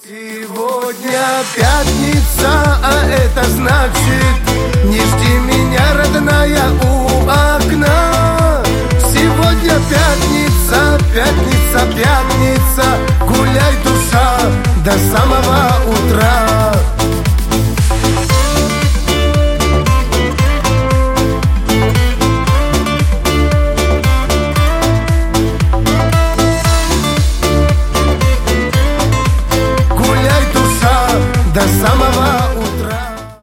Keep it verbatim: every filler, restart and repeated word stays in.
Сегодня пятница, а это значит: не жди меня, родная, у окна. Сегодня пятница, пятница, пятница, гуляй, душа, до самого утра.